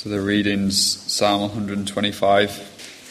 So the readings, Psalm 125.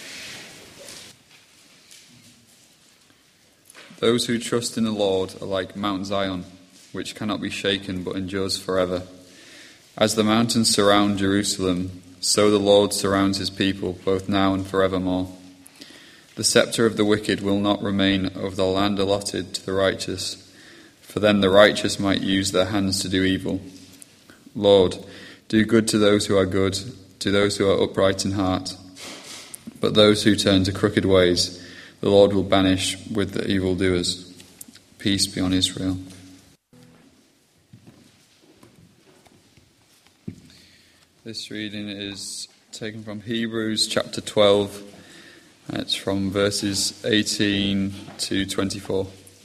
Those who trust in the Lord are like Mount Zion, which cannot be shaken but endures forever. As the mountains surround Jerusalem, so the Lord surrounds his people, both now and forevermore. The scepter of the wicked will not remain over the land allotted to the righteous, for then the righteous might use their hands to do evil. Lord, do good to those who are good, to those who are upright in heart. But those who turn to crooked ways, the Lord will banish with the evildoers. Peace be on Israel. This reading is taken from Hebrews chapter 12. It's from verses 18 to 24.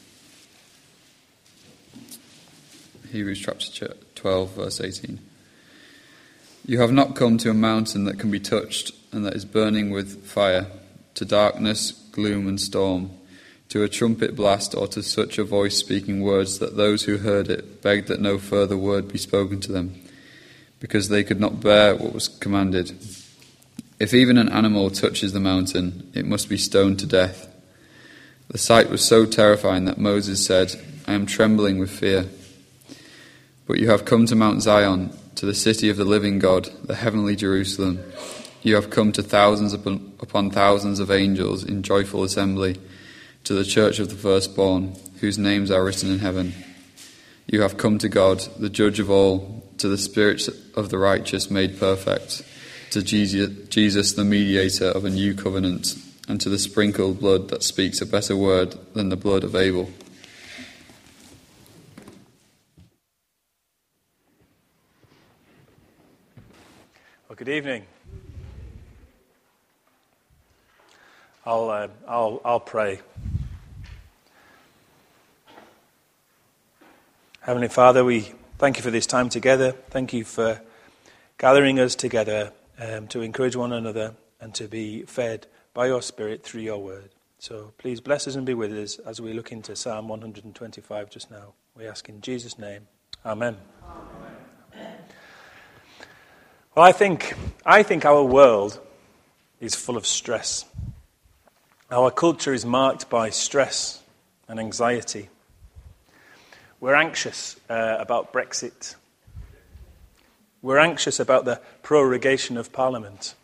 Hebrews chapter 12, verse 18. You have not come to a mountain that can be touched and that is burning with fire, to darkness, gloom and storm, to a trumpet blast or to such a voice speaking words that those who heard it begged that no further word be spoken to them, because they could not bear what was commanded. If even an animal touches the mountain, it must be stoned to death. The sight was so terrifying that Moses said, I am trembling with fear. But you have come to Mount Zion, to the city of the living God, the heavenly Jerusalem. You have come to thousands upon thousands of angels in joyful assembly, to the church of the firstborn, whose names are written in heaven. You have come to God, the judge of all, to the spirits of the righteous made perfect, to Jesus, the mediator of a new covenant, and to the sprinkled blood that speaks a better word than the blood of Abel. Well, good evening. I'll pray. Heavenly Father, we thank you for this time together. Thank you for gathering us together to encourage one another and to be fed by your Spirit through your word. So please bless us and be with us as we look into Psalm 125 just now. We ask in Jesus' name. Amen. Amen. Well, I think our world is full of stress. Our culture is marked by stress and anxiety. We're anxious about Brexit. We're anxious about the prorogation of Parliament.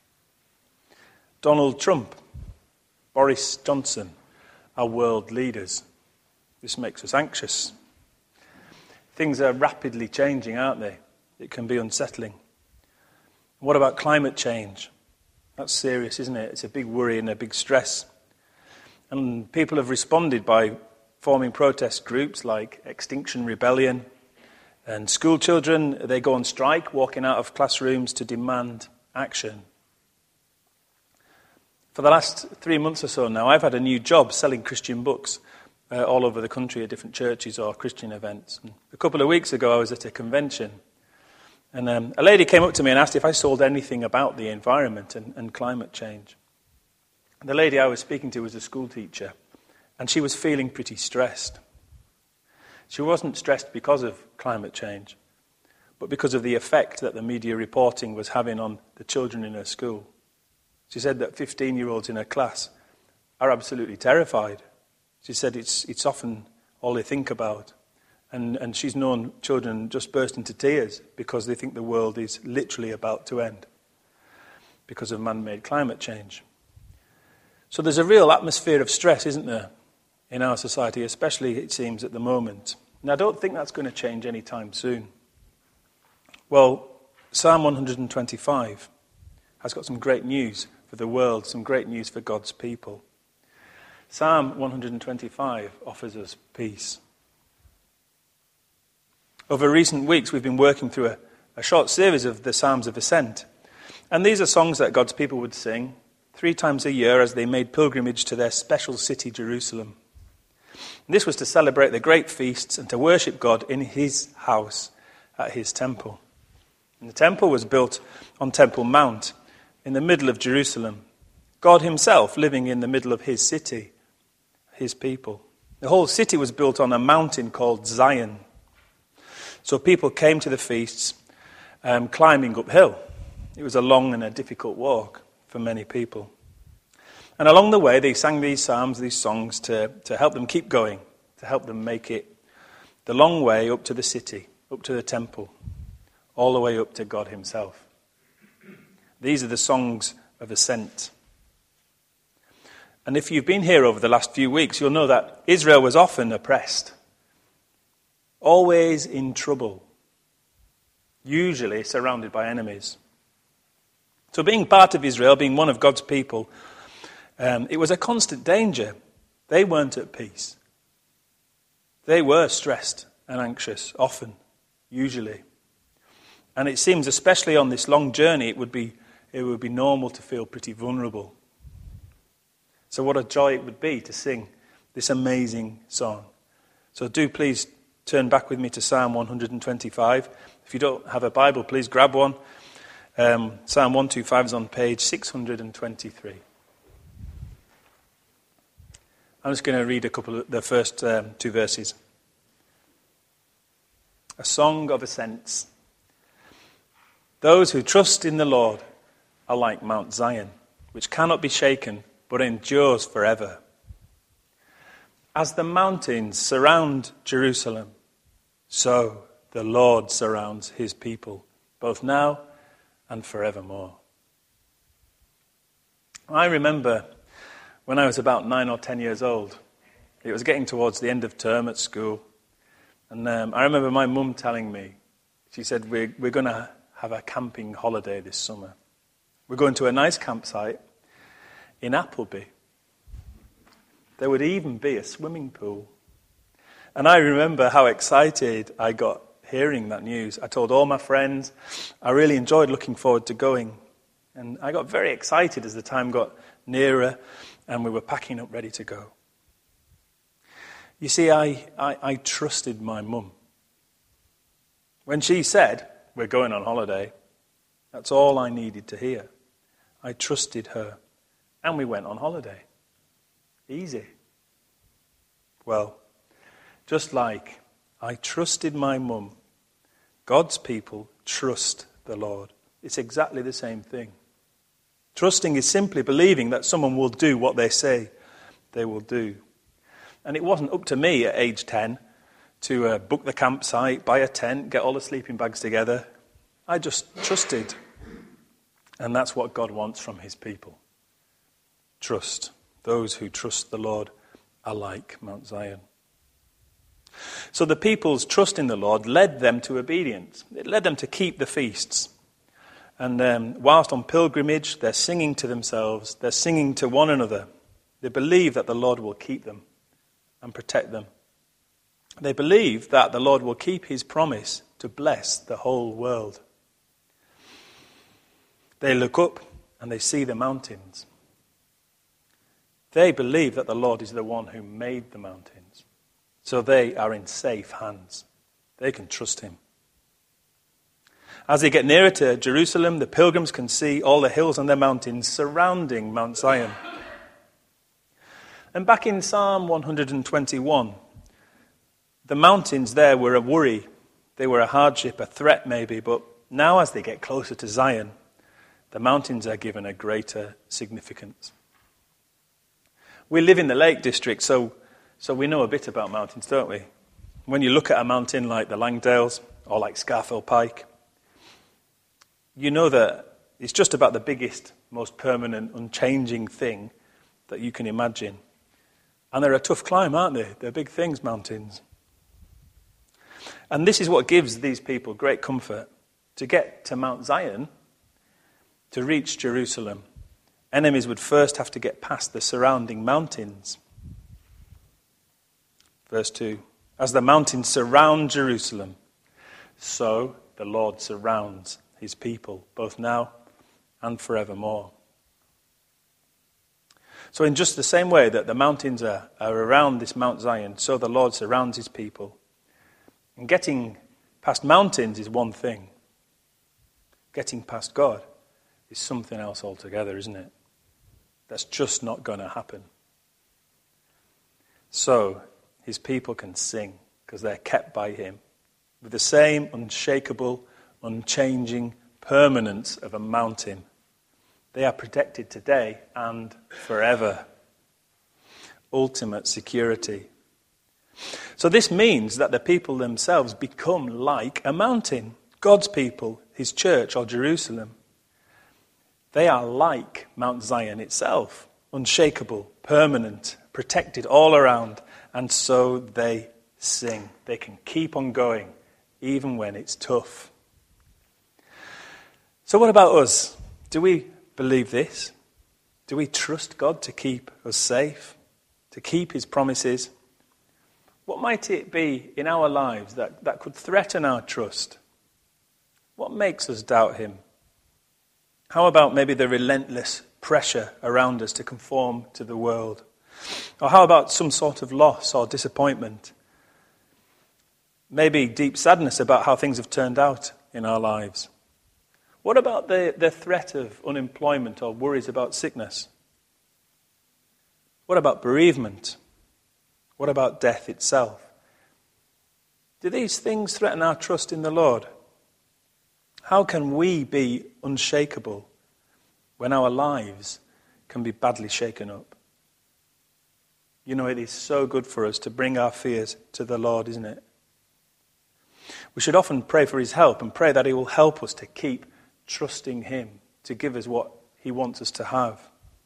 Donald Trump, Boris Johnson are world leaders. This makes us anxious. Things are rapidly changing, aren't they? It can be unsettling. What about climate change? That's serious, isn't it? It's a big worry and a big stress. And people have responded by forming protest groups like Extinction Rebellion. And school children, they go on strike, walking out of classrooms to demand action. For the last 3 months or so now, I've had a new job selling Christian books all over the country at different churches or Christian events. And a couple of weeks ago, I was at a convention. And a lady came up to me and asked if I sold anything about the environment and climate change. The lady I was speaking to was a school teacher, and she was feeling pretty stressed. She wasn't stressed because of climate change, but because of the effect that the media reporting was having on the children in her school. She said that 15-year-olds in her class are absolutely terrified. She said it's often all they think about. And she's known children just burst into tears because they think the world is literally about to end because of man-made climate change. So there's a real atmosphere of stress, isn't there, in our society, especially, it seems, at the moment. And I don't think that's going to change anytime soon. Well, Psalm 125 has got some great news for the world, some great news for God's people. Psalm 125 offers us peace. Over recent weeks, we've been working through a short series of the Psalms of Ascent. And these are songs that God's people would sing 3 times a year as they made pilgrimage to their special city, Jerusalem. And this was to celebrate the great feasts and to worship God in his house at his temple. And the temple was built on Temple Mount in the middle of Jerusalem. God himself living in the middle of his city, his people. The whole city was built on a mountain called Zion. So people came to the feasts climbing uphill. It was a long and a difficult walk for many people. And along the way, they sang these psalms, these songs, to help them keep going, to help them make it the long way up to the city, up to the temple, all the way up to God himself. These are the songs of ascent. And if you've been here over the last few weeks, you'll know that Israel was often oppressed, always in trouble, usually surrounded by enemies. So being part of Israel, being one of God's people, it was a constant danger. They weren't at peace. They were stressed and anxious, often, usually. And it seems, especially on this long journey, it would be normal to feel pretty vulnerable. So what a joy it would be to sing this amazing song. So do please turn back with me to Psalm 125. If you don't have a Bible, please grab one. Psalm 125 is on page 623. I'm just going to read the first two verses. A song of ascents. Those who trust in the Lord are like Mount Zion, which cannot be shaken, but endures forever. As the mountains surround Jerusalem, so the Lord surrounds his people, both now and forevermore. I remember when I was about 9 or 10 years old, it was getting towards the end of term at school, and I remember my mum telling me, she said, we're going to have a camping holiday this summer. We're going to a nice campsite in Appleby. There would even be a swimming pool. And I remember how excited I got hearing that news. I told all my friends. I really enjoyed looking forward to going. And I got very excited as the time got nearer and we were packing up ready to go. You see, I trusted my mum. When she said, we're going on holiday, that's all I needed to hear. I trusted her. And we went on holiday. Easy. Well, just like I trusted my mum, God's people trust the Lord. It's exactly the same thing. Trusting is simply believing that someone will do what they say they will do. And it wasn't up to me at age 10 to book the campsite, buy a tent, get all the sleeping bags together. I just trusted. And that's what God wants from his people. Trust. Those who trust the Lord are like Mount Zion. So the people's trust in the Lord led them to obedience. It led them to keep the feasts. And whilst on pilgrimage, they're singing to themselves, they're singing to one another. They believe that the Lord will keep them and protect them. They believe that the Lord will keep his promise to bless the whole world. They look up and they see the mountains. They believe that the Lord is the one who made the mountains. So they are in safe hands. They can trust him. As they get nearer to Jerusalem, the pilgrims can see all the hills and the mountains surrounding Mount Zion. And back in Psalm 121, the mountains there were a worry. They were a hardship, a threat maybe. But now as they get closer to Zion, the mountains are given a greater significance. We live in the Lake District, so we know a bit about mountains, don't we? When you look at a mountain like the Langdales or like Scafell Pike, you know that it's just about the biggest, most permanent, unchanging thing that you can imagine. And they're a tough climb, aren't they? They're big things, mountains. And this is what gives these people great comfort. To get to Mount Zion, to reach Jerusalem, enemies would first have to get past the surrounding mountains. Verse 2, as the mountains surround Jerusalem, so the Lord surrounds his people, both now and forevermore. So in just the same way that the mountains are around this Mount Zion, so the Lord surrounds his people. And getting past mountains is one thing. Getting past God is something else altogether, isn't it? That's just not going to happen. So his people can sing because they're kept by him with the same unshakable, unchanging permanence of a mountain. They are protected today and forever. Ultimate security. So this means that the people themselves become like a mountain. God's people, his church or Jerusalem, they are like Mount Zion itself, unshakable, permanent, protected all around, and so they sing. They can keep on going, even when it's tough. So what about us? Do we believe this? Do we trust God to keep us safe, to keep his promises? What might it be in our lives that could threaten our trust? What makes us doubt him? How about maybe the relentless pressure around us to conform to the world? Or how about some sort of loss or disappointment? Maybe deep sadness about how things have turned out in our lives. What about the threat of unemployment or worries about sickness? What about bereavement? What about death itself? Do these things threaten our trust in the Lord? How can we be unshakable when our lives can be badly shaken up? You know, it is so good for us to bring our fears to the Lord, isn't it? We should often pray for his help and pray that he will help us to keep trusting him to give us what he wants us to have.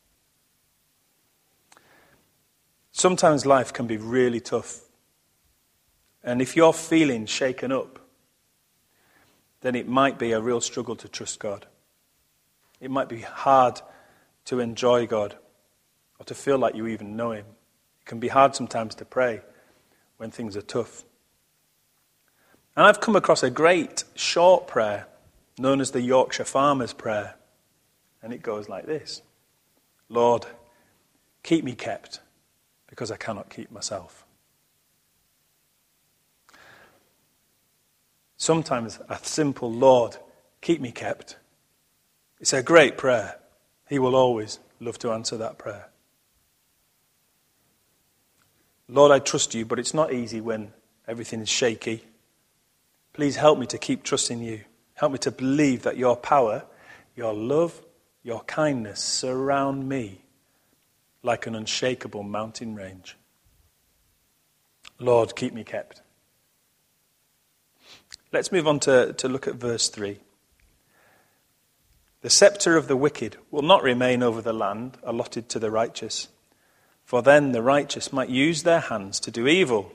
Sometimes life can be really tough. And if you're feeling shaken up, then it might be a real struggle to trust God. It might be hard to enjoy God or to feel like you even know him. It can be hard sometimes to pray when things are tough. And I've come across a great short prayer known as the Yorkshire Farmer's Prayer. And it goes like this: Lord, keep me kept, because I cannot keep myself. Sometimes a simple Lord, keep me kept. It's a great prayer. He will always love to answer that prayer. Lord, I trust you, but it's not easy when everything is shaky. Please help me to keep trusting you. Help me to believe that your power, your love, your kindness surround me like an unshakable mountain range. Lord, keep me kept. Let's move on to look at verse 3. The scepter of the wicked will not remain over the land allotted to the righteous, for then the righteous might use their hands to do evil.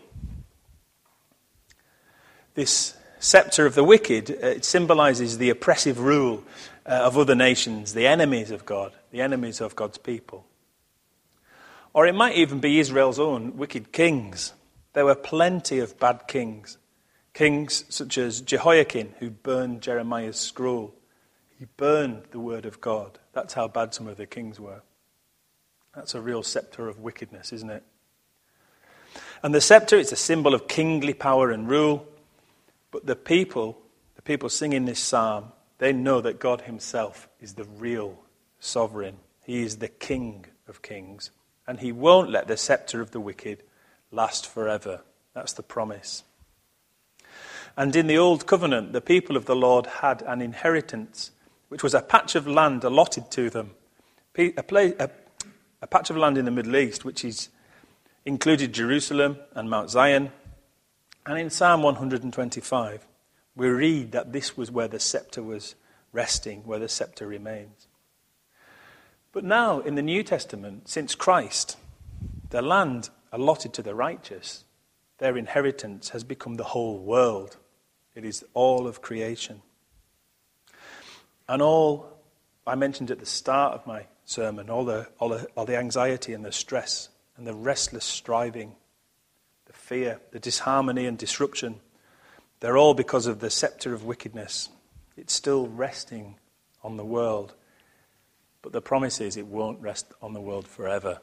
This scepter of the wicked, it symbolizes the oppressive rule of other nations, the enemies of God, the enemies of God's people. Or it might even be Israel's own wicked kings. There were plenty of bad kings. Kings such as Jehoiakim, who burned Jeremiah's scroll. He burned the word of God. That's how bad some of the kings were. That's a real scepter of wickedness, isn't it? And the scepter is a symbol of kingly power and rule. But the people singing this psalm, they know that God himself is the real sovereign. He is the King of kings. And he won't let the scepter of the wicked last forever. That's the promise. And in the Old Covenant, the people of the Lord had an inheritance, which was a patch of land allotted to them. A patch of land in the Middle East, which included Jerusalem and Mount Zion. And in Psalm 125, we read that this was where the scepter was resting, where the scepter remains. But now, in the New Testament, since Christ, the land allotted to the righteous, their inheritance has become the whole world. It is all of creation. And all I mentioned at the start of my sermon, all the anxiety and the stress and the restless striving, the fear, the disharmony and disruption, they're all because of the scepter of wickedness. It's still resting on the world. But the promise is it won't rest on the world forever.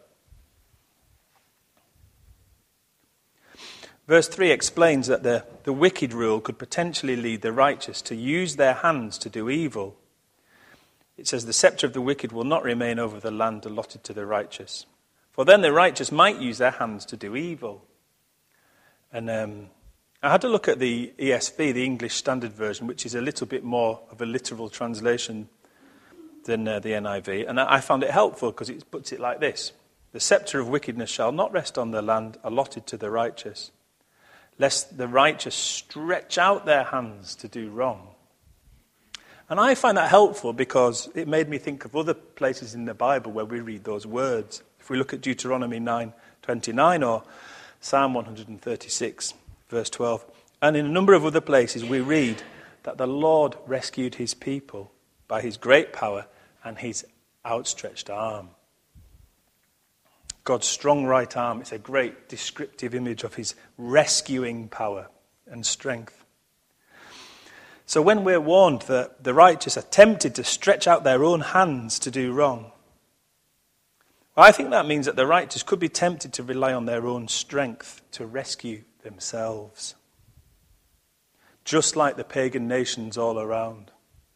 Verse 3 explains that the wicked rule could potentially lead the righteous to use their hands to do evil. It says, the scepter of the wicked will not remain over the land allotted to the righteous. For then the righteous might use their hands to do evil. And I had to look at the ESV, the English Standard Version, which is a little bit more of a literal translation than the NIV, and I found it helpful because it puts it like this: the scepter of wickedness shall not rest on the land allotted to the righteous, lest the righteous stretch out their hands to do wrong. And I find that helpful because it made me think of other places in the Bible where we read those words. If we look at Deuteronomy 9:29 or Psalm 136, verse 12, and in a number of other places we read that the Lord rescued his people by his great power and his outstretched arm. God's strong right arm is a great descriptive image of his rescuing power and strength. So when we're warned that the righteous are tempted to stretch out their own hands to do wrong, well, I think that means that the righteous could be tempted to rely on their own strength to rescue themselves, just like the pagan nations all around,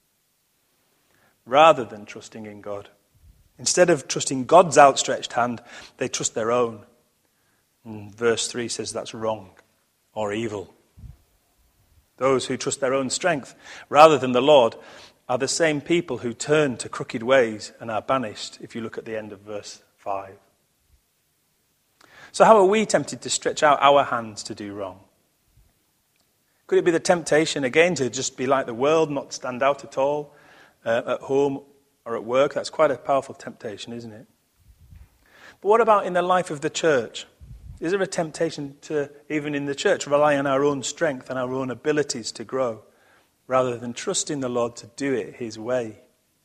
rather than trusting in God. Instead of trusting God's outstretched hand, they trust their own. And verse 3 says that's wrong or evil. Those who trust their own strength rather than the Lord are the same people who turn to crooked ways and are banished, if you look at the end of verse 5. So how are we tempted to stretch out our hands to do wrong? Could it be the temptation, again, to just be like the world, not stand out at all at home or at work? That's quite a powerful temptation, isn't it? But what about in the life of the church? Is there a temptation to, even in the church, rely on our own strength and our own abilities to grow, rather than trusting the Lord to do it his way?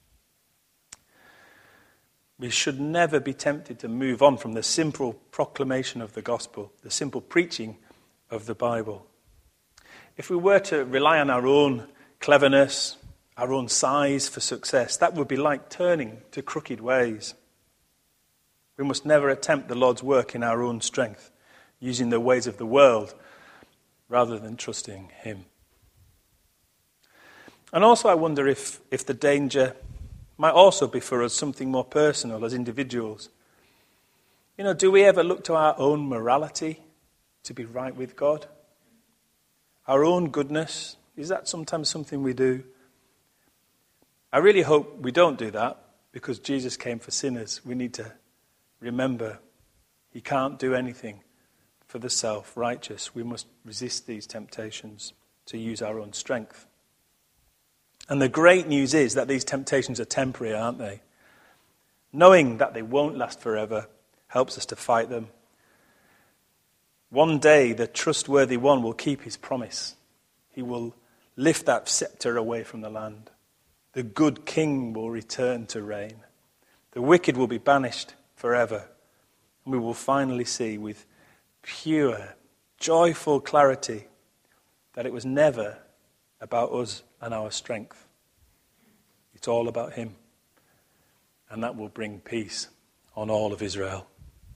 We should never be tempted to move on from the simple proclamation of the gospel, the simple preaching of the Bible. If we were to rely on our own cleverness, our own size for success, that would be like turning to crooked ways. We must never attempt the Lord's work in our own strength, using the ways of the world rather than trusting him. And also I wonder if the danger might also be for us something more personal as individuals. You know, do we ever look to our own morality to be right with God? Our own goodness, is that sometimes something we do? I really hope we don't do that, because Jesus came for sinners. We need to remember he can't do anything for the self-righteous. We must resist these temptations to use our own strength. And the great news is that these temptations are temporary, aren't they? Knowing that they won't last forever helps us to fight them. One day, the trustworthy one will keep his promise. He will lift that scepter away from the land. The good king will return to reign. The wicked will be banished forever. And we will finally see with pure, joyful clarity that it was never about us and our strength. It's all about him. And that will bring peace on all of Israel.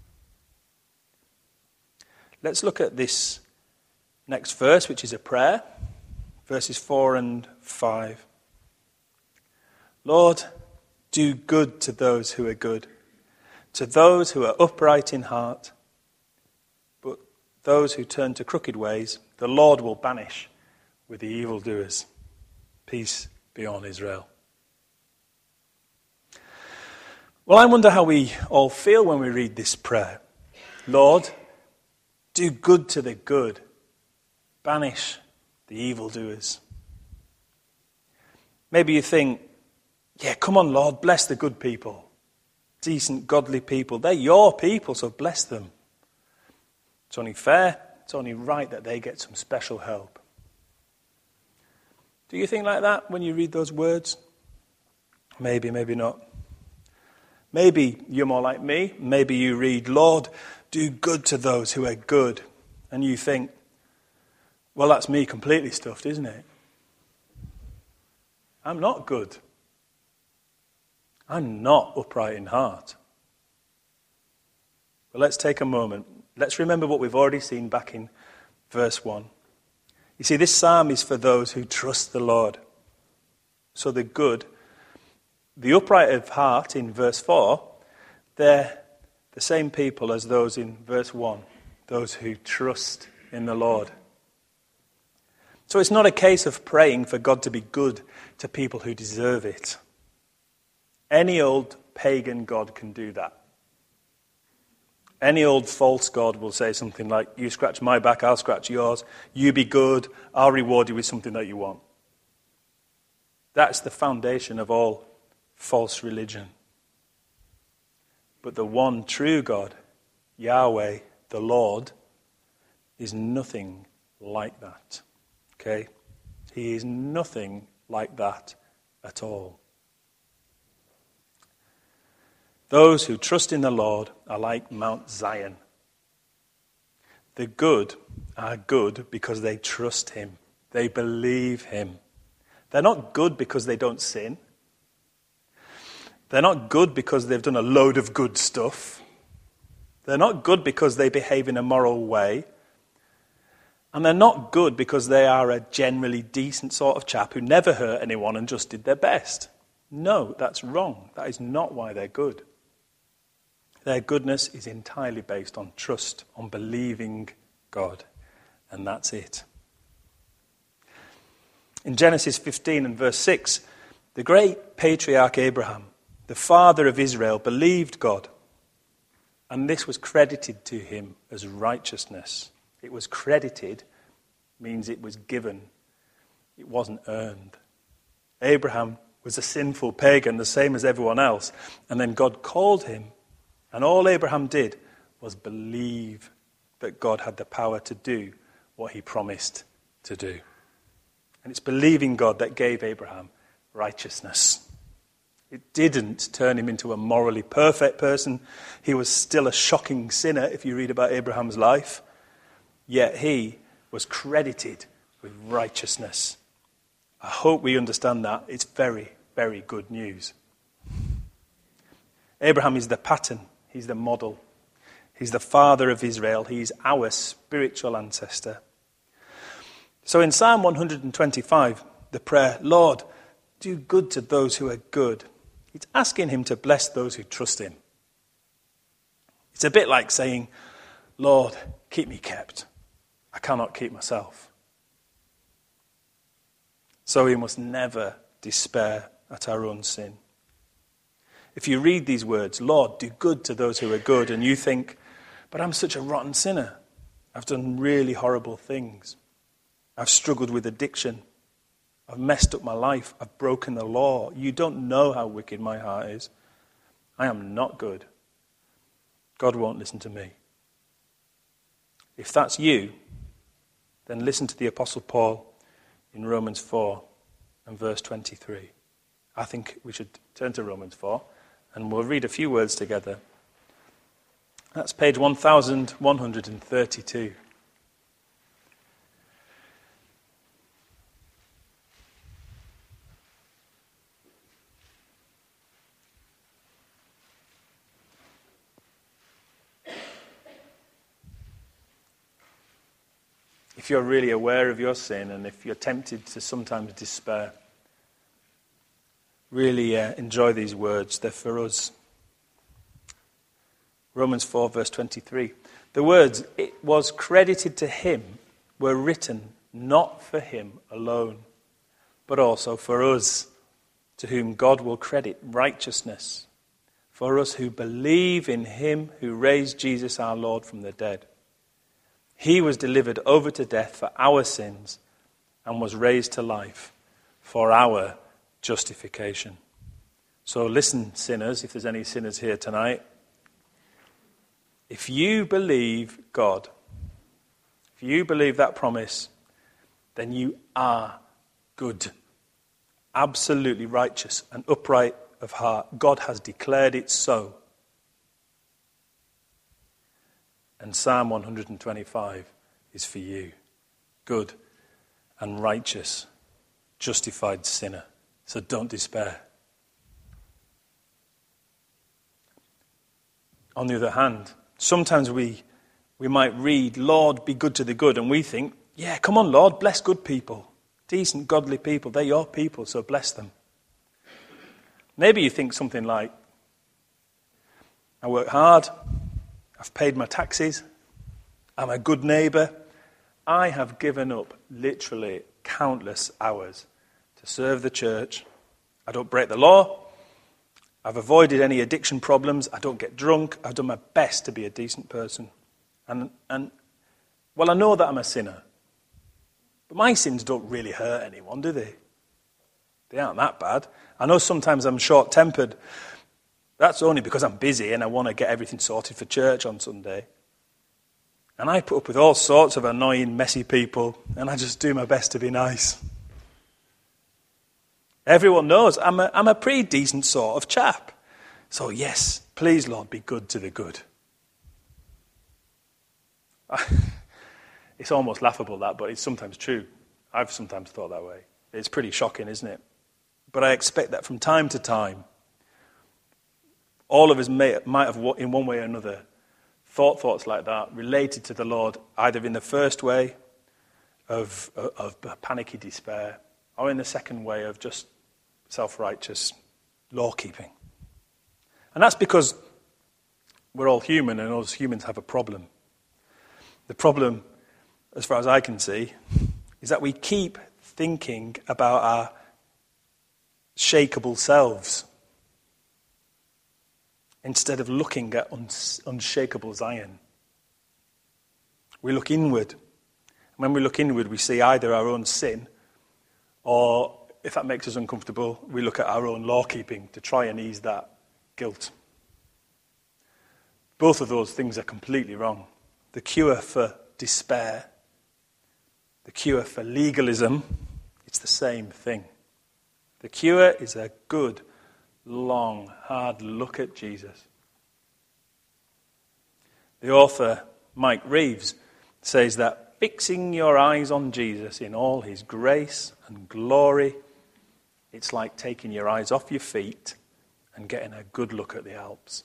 Let's look at this next verse, which is a prayer. Verses 4 and 5. Lord, do good to those who are good, to those who are upright in heart. But those who turn to crooked ways, the Lord will banish with the evildoers. Peace be on Israel. Well, I wonder how we all feel when we read this prayer. Lord, do good to the good, banish the evildoers. Maybe you think, yeah, come on, Lord, bless the good people, decent, godly people. They're your people, so bless them. It's only fair, it's only right that they get some special help. Do you think like that when you read those words? Maybe, maybe not. Maybe you're more like me. Maybe you read, Lord, do good to those who are good. And you think, well, that's me completely stuffed, isn't it? I'm not good. I'm not upright in heart. But let's take a moment. Let's remember what we've already seen back in verse 1. You see, this psalm is for those who trust the Lord. So the good, the upright of heart in verse 4, they're the same people as those in verse 1, those who trust in the Lord. So it's not a case of praying for God to be good to people who deserve it. Any old pagan god can do that. Any old false god will say something like, you scratch my back, I'll scratch yours. You be good, I'll reward you with something that you want. That's the foundation of all false religion. But the one true God, Yahweh, the Lord, is nothing like that. Okay? He is nothing like that at all. Those who trust in the Lord are like Mount Zion. The good are good because they trust him. They believe him. They're not good because they don't sin. They're not good because they've done a load of good stuff. They're not good because they behave in a moral way. And they're not good because they are a generally decent sort of chap who never hurt anyone and just did their best. No, that's wrong. That is not why they're good. Their goodness is entirely based on trust, on believing God. And that's it. In Genesis 15 and verse 6, the great patriarch Abraham, the father of Israel, believed God. And this was credited to him as righteousness. It was credited, means it was given. It wasn't earned. Abraham was a sinful pagan, the same as everyone else. And then God called him. And all Abraham did was believe that God had the power to do what he promised to do. And it's believing God that gave Abraham righteousness. It didn't turn him into a morally perfect person. He was still a shocking sinner if you read about Abraham's life. Yet he was credited with righteousness. I hope we understand that. It's very, very good news. Abraham is the pattern. He's the model. He's the father of Israel. He's our spiritual ancestor. So in Psalm 125, the prayer, Lord, do good to those who are good. It's asking him to bless those who trust him. It's a bit like saying, Lord, keep me kept. I cannot keep myself. So we must never despair at our own sin. If you read these words, Lord, do good to those who are good, and you think, but I'm such a rotten sinner. I've done really horrible things. I've struggled with addiction. I've messed up my life. I've broken the law. You don't know how wicked my heart is. I am not good. God won't listen to me. If that's you, then listen to the Apostle Paul in Romans 4 and verse 23. I think we should turn to Romans 4 and we'll read a few words together. That's page 1132. If you're really aware of your sin and if you're tempted to sometimes despair, really enjoy these words. They're for us. Romans 4 verse 23. The words, it was credited to him, were written not for him alone, but also for us, to whom God will credit righteousness, for us who believe in him who raised Jesus our Lord from the dead. He was delivered over to death for our sins and was raised to life for our justification. So listen, sinners, if there's any sinners here tonight. If you believe God, if you believe that promise, then you are good, absolutely righteous and upright of heart. God has declared it so. And Psalm 125 is for you. Good and righteous, justified sinner. So don't despair. On the other hand, sometimes we might read, Lord, be good to the good, and we think, yeah, come on, Lord, bless good people. Decent, godly people. They're your people, so bless them. Maybe you think something like, I work hard, I've paid my taxes, I'm a good neighbour, I have given up literally countless hours to serve the church. I don't break the law. I've avoided any addiction problems. I don't get drunk. I've done my best to be a decent person. And well, I know that I'm a sinner. But my sins don't really hurt anyone, do they? They aren't that bad. I know sometimes I'm short-tempered. That's only because I'm busy and I want to get everything sorted for church on Sunday. And I put up with all sorts of annoying, messy people, and I just do my best to be nice. Everyone knows I'm a pretty decent sort of chap. So yes, please, Lord, be good to the good. It's almost laughable, that, but it's sometimes true. I've sometimes thought that way. It's pretty shocking, isn't it? But I expect that from time to time, all of us might have, in one way or another, thoughts like that, related to the Lord, either in the first way of panicky despair, or in the second way of just self-righteous law-keeping. And that's because we're all human, and us humans have a problem. The problem, as far as I can see, is that we keep thinking about our shakable selves instead of looking at unshakable Zion. We look inward. When we look inward, we see either our own sin, or, if that makes us uncomfortable, we look at our own law-keeping to try and ease that guilt. Both of those things are completely wrong. The cure for despair, the cure for legalism, it's the same thing. The cure is a good, long, hard look at Jesus. The author, Mike Reeves, says that fixing your eyes on Jesus in all his grace and glory, it's like taking your eyes off your feet and getting a good look at the Alps.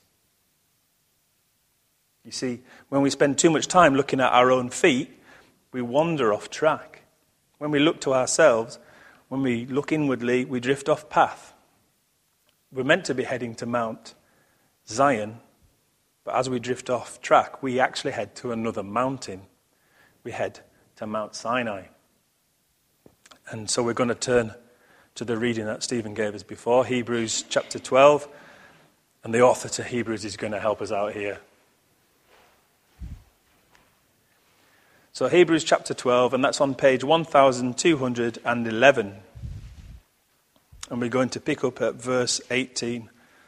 You see, when we spend too much time looking at our own feet, we wander off track. When we look to ourselves, when we look inwardly, we drift off path. We're meant to be heading to Mount Zion, but as we drift off track, we actually head to another mountain. We head to Mount Sinai. And so we're going to turn to the reading that Stephen gave us before, Hebrews chapter 12, and the author to Hebrews is going to help us out here. So Hebrews chapter 12, and that's on page 1211. And we're going to pick up at verse 18.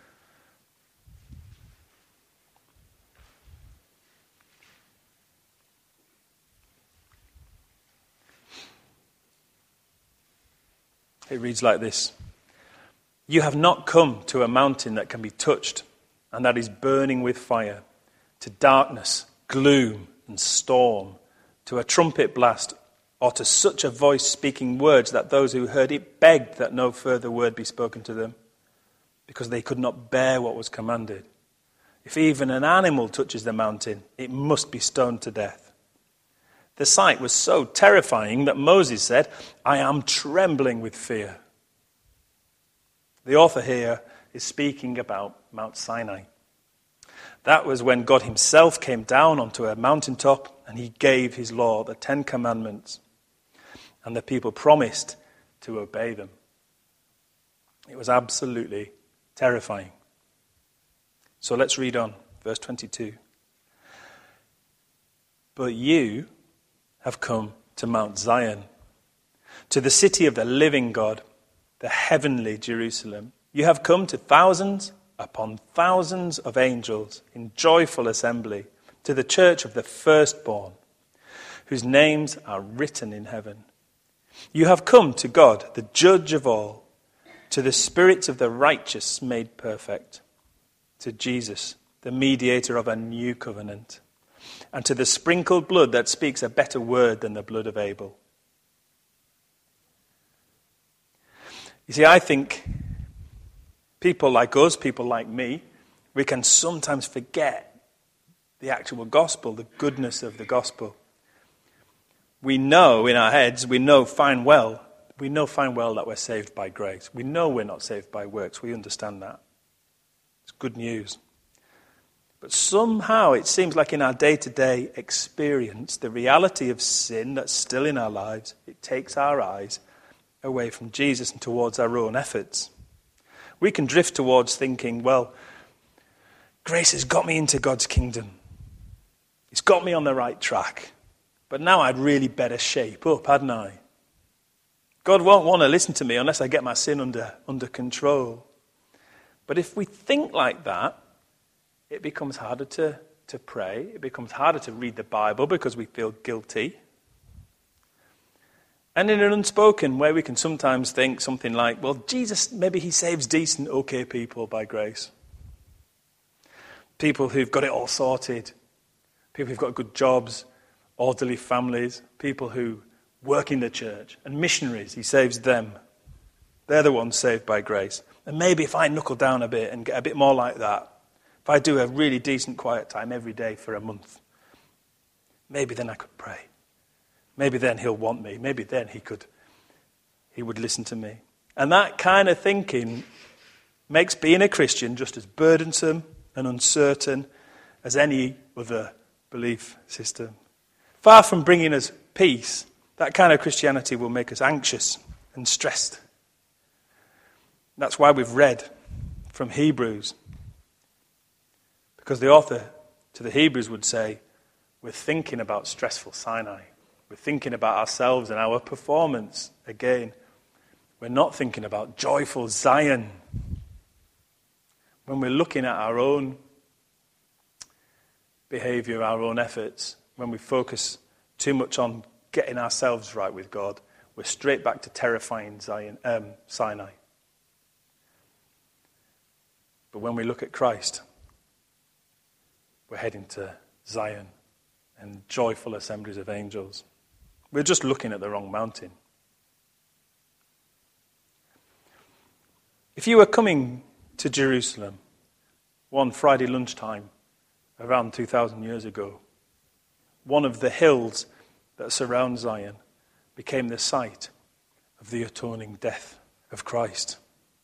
It reads like this. You have not come to a mountain that can be touched, and that is burning with fire, to darkness, gloom, and storm, to a trumpet blast, or to such a voice speaking words that those who heard it begged that no further word be spoken to them, because they could not bear what was commanded. If even an animal touches the mountain, it must be stoned to death. The sight was so terrifying that Moses said, I am trembling with fear. The author here is speaking about Mount Sinai. That was when God himself came down onto a mountaintop and he gave his law, the 10 Commandments, and the people promised to obey them. It was absolutely terrifying. So let's read on, verse 22. But you have come to Mount Zion, to the city of the living God, the heavenly Jerusalem. You have come to thousands upon thousands of angels in joyful assembly, to the church of the firstborn, whose names are written in heaven. You have come to God, the judge of all, to the spirits of the righteous made perfect, to Jesus, the mediator of a new covenant, and to the sprinkled blood that speaks a better word than the blood of Abel. You see, I think people like us, people like me, we can sometimes forget the actual gospel, the goodness of the gospel. We know in our heads, we know fine well that we're saved by grace. We know we're not saved by works. We understand that. It's good news. But somehow it seems like in our day-to-day experience, the reality of sin that's still in our lives, it takes our eyes away from Jesus and towards our own efforts. We can drift towards thinking, well, grace has got me into God's kingdom. It's got me on the right track. But now I'd really better shape up, hadn't I? God won't want to listen to me unless I get my sin under control. But if we think like that, it becomes harder to pray. It becomes harder to read the Bible because we feel guilty. And in an unspoken way, we can sometimes think something like, well, Jesus, maybe he saves decent, okay people by grace. People who've got it all sorted. People who've got good jobs, orderly families. People who work in the church. And missionaries, he saves them. They're the ones saved by grace. And maybe if I knuckle down a bit and get a bit more like that, if I do a really decent quiet time every day for a month, maybe then I could pray. Maybe then he'll want me. Maybe then he would listen to me. And that kind of thinking makes being a Christian just as burdensome and uncertain as any other belief system. Far from bringing us peace, that kind of Christianity will make us anxious and stressed. That's why we've read from Hebrews. Because the author to the Hebrews would say, we're thinking about stressful Sinai. We're thinking about ourselves and our performance again. We're not thinking about joyful Zion. When we're looking at our own behavior, our own efforts, when we focus too much on getting ourselves right with God, we're straight back to terrifying Sinai. But when we look at Christ, we're heading to Zion and joyful assemblies of angels. We're just looking at the wrong mountain. If you were coming to Jerusalem one Friday lunchtime around 2,000 years ago, one of the hills that surround Zion became the site of the atoning death of Christ.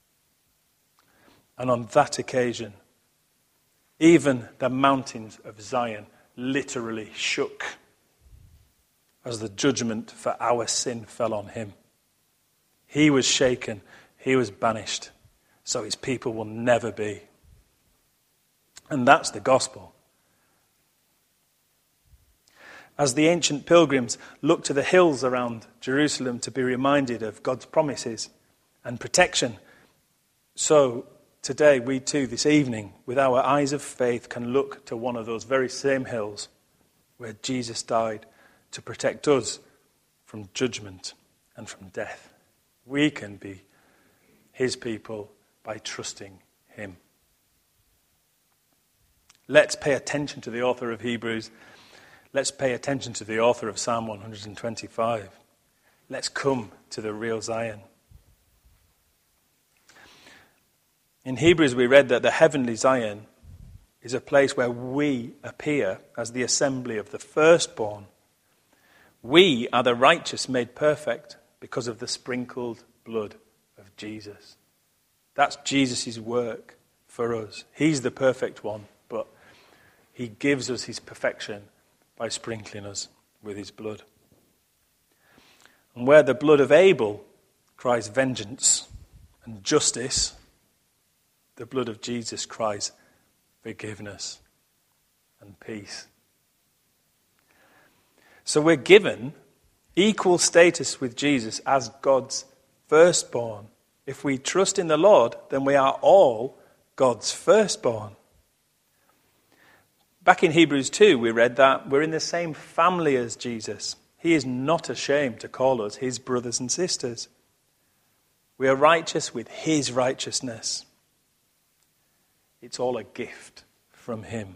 And on that occasion, even the mountains of Zion literally shook as the judgment for our sin fell on him. He was shaken, he was banished, so his people will never be. And that's the gospel. As the ancient pilgrims looked to the hills around Jerusalem to be reminded of God's promises and protection, so today, we too, this evening, with our eyes of faith, can look to one of those very same hills where Jesus died to protect us from judgment and from death. We can be his people by trusting him. Let's pay attention to the author of Hebrews. Let's pay attention to the author of Psalm 125. Let's come to the real Zion. In Hebrews, we read that the heavenly Zion is a place where we appear as the assembly of the firstborn. We are the righteous made perfect because of the sprinkled blood of Jesus. That's Jesus' work for us. He's the perfect one, but he gives us his perfection by sprinkling us with his blood. And where the blood of Abel cries vengeance and justice, the blood of Jesus cries forgiveness and peace. So we're given equal status with Jesus as God's firstborn. If we trust in the Lord, then we are all God's firstborn. Back in Hebrews 2, we read that we're in the same family as Jesus. He is not ashamed to call us his brothers and sisters. We are righteous with his righteousness. It's all a gift from him.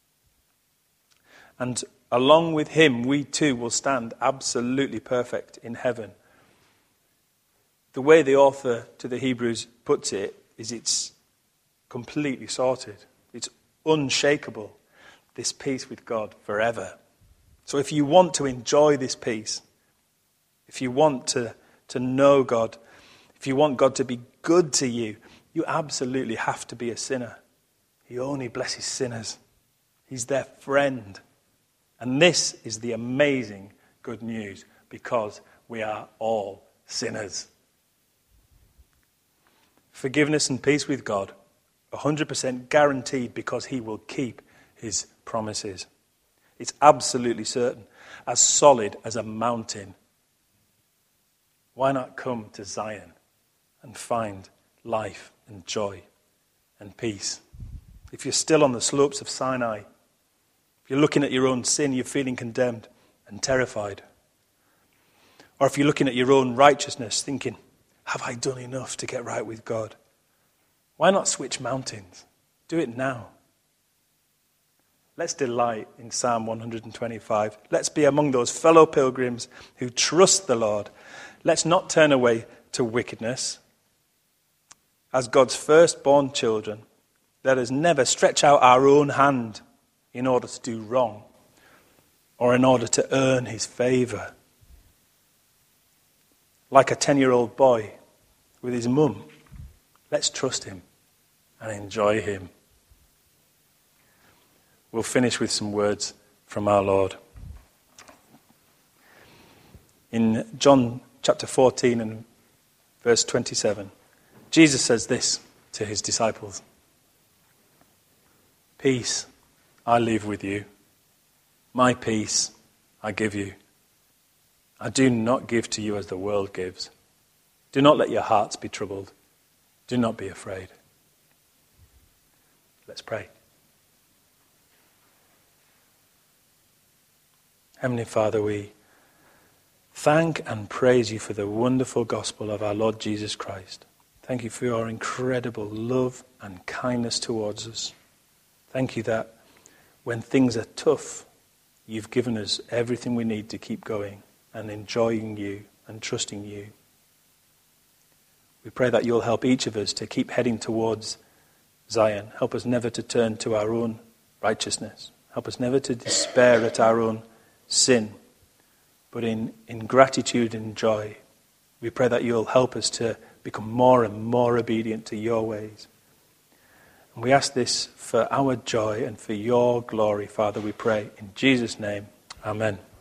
And along with him, we too will stand absolutely perfect in heaven. The way the author to the Hebrews puts it is it's completely sorted. It's unshakable, this peace with God forever. So if you want to enjoy this peace, if you want to know God, if you want God to be good to you, you absolutely have to be a sinner. He only blesses sinners. He's their friend. And this is the amazing good news, because we are all sinners. Forgiveness and peace with God, 100% guaranteed, because he will keep his promises. It's absolutely certain, as solid as a mountain. Why not come to Zion and find life and joy and peace? If you're still on the slopes of Sinai, if you're looking at your own sin, you're feeling condemned and terrified. Or if you're looking at your own righteousness, thinking, have I done enough to get right with God? Why not switch mountains? Do it now. Let's delight in Psalm 125. Let's be among those fellow pilgrims who trust the Lord. Let's not turn away to wickedness. As God's firstborn children, let us never stretch out our own hand in order to do wrong or in order to earn his favour. Like a 10-year-old boy with his mum, let's trust him and enjoy him. We'll finish with some words from our Lord. In John chapter 14 and verse 27, Jesus says this to his disciples: "Peace I leave with you. My peace I give you. I do not give to you as the world gives. Do not let your hearts be troubled. Do not be afraid." Let's pray. Heavenly Father, we thank and praise you for the wonderful gospel of our Lord Jesus Christ. Thank you for your incredible love and kindness towards us. Thank you that when things are tough, you've given us everything we need to keep going and enjoying you and trusting you. We pray that you'll help each of us to keep heading towards Zion. Help us never to turn to our own righteousness. Help us never to despair at our own sin, but in gratitude and joy, we pray that you'll help us to become more and more obedient to your ways. And we ask this for our joy and for your glory, Father, we pray. In Jesus' name, amen.